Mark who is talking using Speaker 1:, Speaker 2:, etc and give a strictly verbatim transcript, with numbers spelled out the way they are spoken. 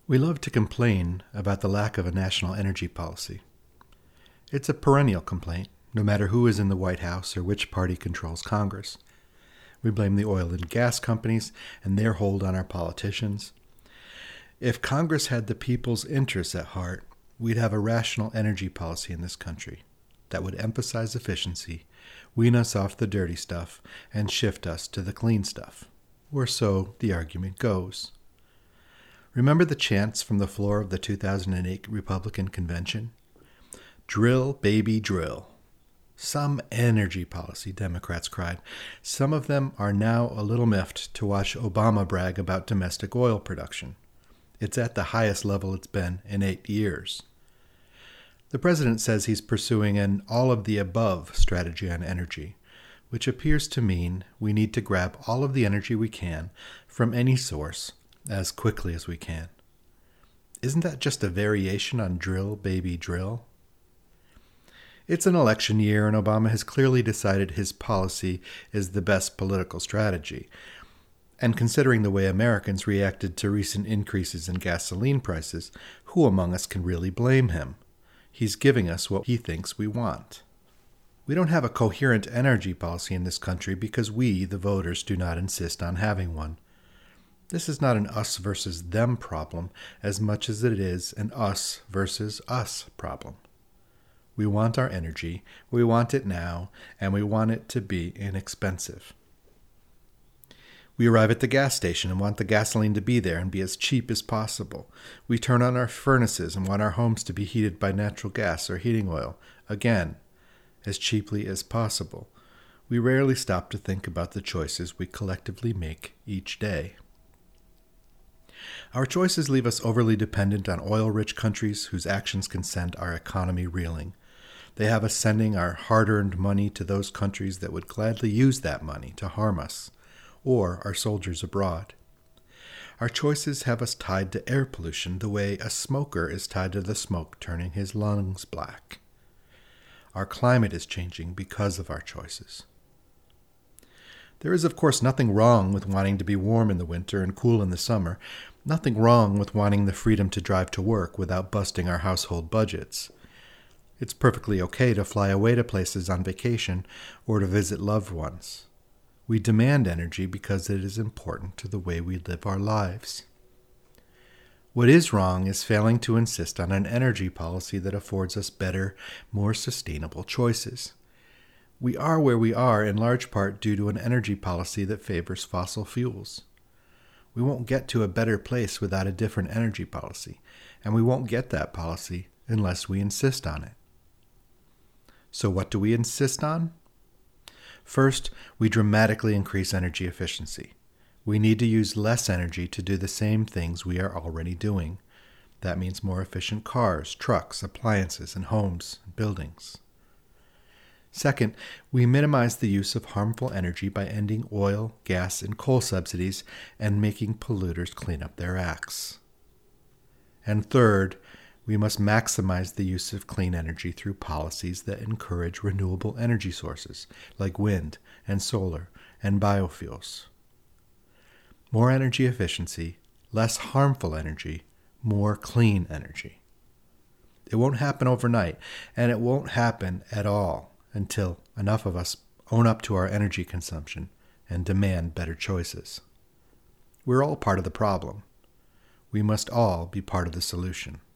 Speaker 1: We love to complain about the lack of a national energy policy. It's a perennial complaint, no matter who is in the White House or which party controls Congress. We blame the oil and gas companies and their hold on our politicians. If Congress had the people's interests at heart, we'd have a rational energy policy in this country that would emphasize efficiency, wean us off the dirty stuff, and shift us to the clean stuff. Or so the argument goes. Remember the chants from the floor of the two thousand eight Republican Convention? Drill, baby, drill. Some energy policy, Democrats cried. Some of them are now a little miffed to watch Obama brag about domestic oil production. It's at the highest level it's been in eight years. The president says he's pursuing an all-of-the-above strategy on energy, which appears to mean we need to grab all of the energy we can from any source as quickly as we can. Isn't that just a variation on drill, baby, drill? It's an election year, and Obama has clearly decided his policy is the best political strategy. And considering the way Americans reacted to recent increases in gasoline prices, who among us can really blame him? He's giving us what he thinks we want. We don't have a coherent energy policy in this country because we, the voters, do not insist on having one. This is not an us versus them problem as much as it is an us versus us problem. We want our energy, we want it now, and we want it to be inexpensive. We arrive at the gas station and want the gasoline to be there and be as cheap as possible. We turn on our furnaces and want our homes to be heated by natural gas or heating oil, again, as cheaply as possible. We rarely stop to think about the choices we collectively make each day. Our choices leave us overly dependent on oil-rich countries whose actions can send our economy reeling. They have us sending our hard-earned money to those countries that would gladly use that money to harm us, or our soldiers abroad. Our choices have us tied to air pollution the way a smoker is tied to the smoke turning his lungs black. Our climate is changing because of our choices. There is, of course, nothing wrong with wanting to be warm in the winter and cool in the summer, nothing wrong with wanting the freedom to drive to work without busting our household budgets. It's perfectly okay to fly away to places on vacation or to visit loved ones. We demand energy because it is important to the way we live our lives. What is wrong is failing to insist on an energy policy that affords us better, more sustainable choices. We are where we are in large part due to an energy policy that favors fossil fuels. We won't get to a better place without a different energy policy, and we won't get that policy unless we insist on it. So what do we insist on? First, we dramatically increase energy efficiency. We need to use less energy to do the same things we are already doing. That means more efficient cars, trucks, appliances, and homes and buildings. Second, we minimize the use of harmful energy by ending oil, gas, and coal subsidies and making polluters clean up their acts. And third, we must maximize the use of clean energy through policies that encourage renewable energy sources like wind and solar and biofuels. More energy efficiency, less harmful energy, more clean energy. It won't happen overnight, and it won't happen at all until enough of us own up to our energy consumption and demand better choices. We're all part of the problem. We must all be part of the solution.